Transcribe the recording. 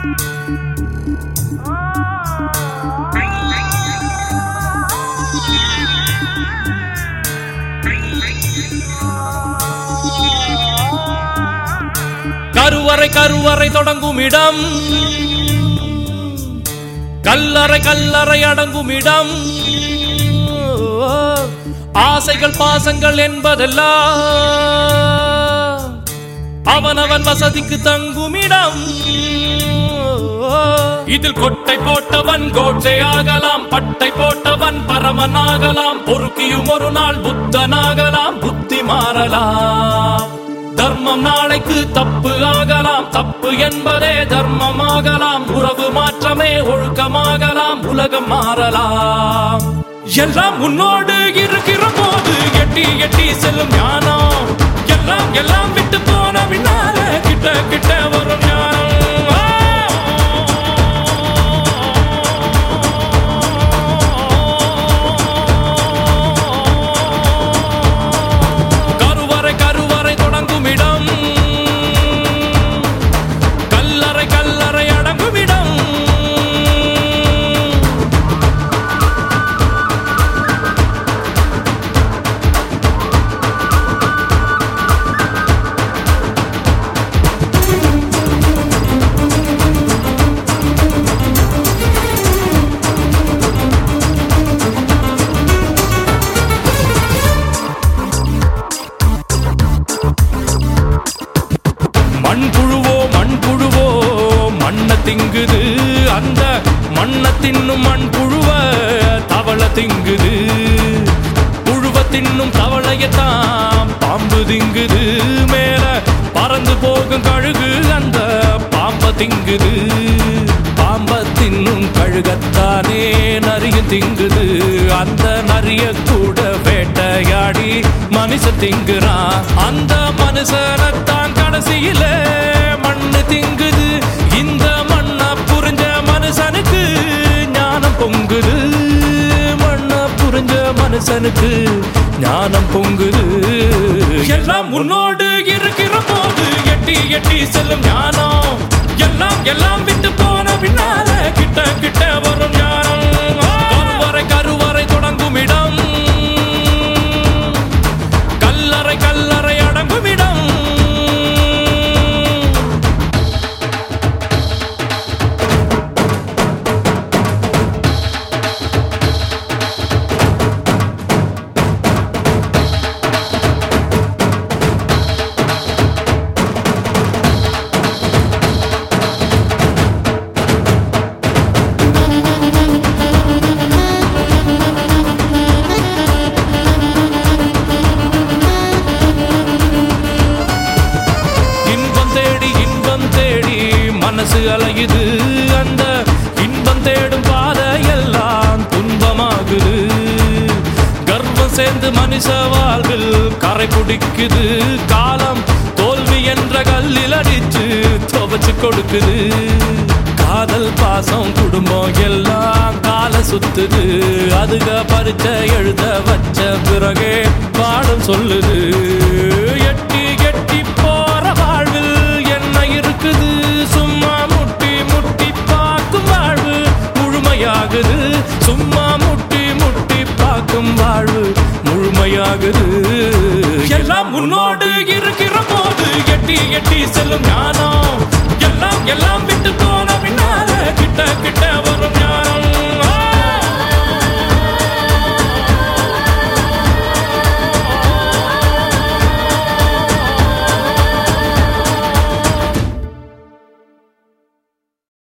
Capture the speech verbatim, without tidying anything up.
கருவறை கருவறை தொடங்கும் இடம், கல்லறை கல்லறை அடங்கும் இடம், ஆசைகள் பாசங்கள் என்பதெல்லாம் அவனவன் வசதிக்கு தங்கும் இடம். இதில் கொட்டை போட்டவன் கோட்டை ஆகலாம், பட்டை போட்டவன் பரமனாகலாம், பொறுக்கியும் ஒரு நாள் புத்தனாகலாம், புத்தி மாறலாம். தர்மம் நாளைக்கு தப்பு ஆகலாம், தப்பு என்பதே தர்மமாகலாம், உறவு மாற்றமே ஒழுக்கமாகலாம், உலகம் மாறலாம். எல்லாம் உன்னோடு இருக்கிற போது எட்டி எட்டி செல்லும் ஞானம், எல்லாம் எல்லாம் விட்டு போன பின்னால கிட்ட கிட்ட வரும் ஞானம். கருவறை கருவறை தொடங்கும் இடம், கல்லறை கல்லறை அடங்கும் இடம். மண்புழுவோ மண்புழுவோ மண்ண திங்குது, அந்த மண்ண தின்னும் மண்புழுவ தவள திங்குது, புழுவ தின்னும் தவளையத்தான் பாம்பு திங்குது, மேல பறந்து போகும் கழுகு அந்த பாம்ப திங்குது, பாம்ப தின்னும் கழுகத்தானே நரியும் திங்குது, அந்த நரிய கூட வேட்டையாடி மனுஷ திங்குறான், அந்த மனுஷனத்தான் கடைசியில மண்ணு திங்குது. இந்த மண்ண புரிஞ்ச மனுஷனுக்கு ஞானம் பொங்குது, மண்ண புரிஞ்ச மனுஷனுக்கு ஞானம் பொங்குது. எல்லாம் உன்னோடு இருக்கிற போது எட்டி எட்டி செல்லும் ஞானம், எல்லாம் எல்லாம் விட்டு போன பின்னால கிட்ட கிட்ட வரும் ஞானம். கருவறை கருவறை தொடங்கும் இடம், கல்லறை கல்லறை அடங்கும் இடம். மனசு அலையுது, அந்த இன்பம் தேடும் பாதையெல்லாம் துன்பமாகுது, கர்வம் சேர்ந்து மனுஷ வாழ்வில் கரை பிடிக்குது, காலம் தோல்வி என்ற கல்லில் அடிச்சு துவச்சு கொடுக்குது, காதல் பாசம் குடும்பம் எல்லாம் கால சுத்துது, அதுக பரிச்சை எழுத வச்ச பிறகே பாடம் சொல்லுது. எட்டி எட்டி போற வாழ்வில் என்ன இருக்குது, சும்மா முட்டி முட்டி பார்க்கும் வாழ்வு முழுமையாகுது, சும்மா முட்டி முட்டி பார்க்கும் வாழ்வு முழுமையாகுது. எல்லாம் உன்னோடு இருக்கிற போது எட்டி எட்டி செல்லும் ஞானம், எல்லாம் எல்லாம்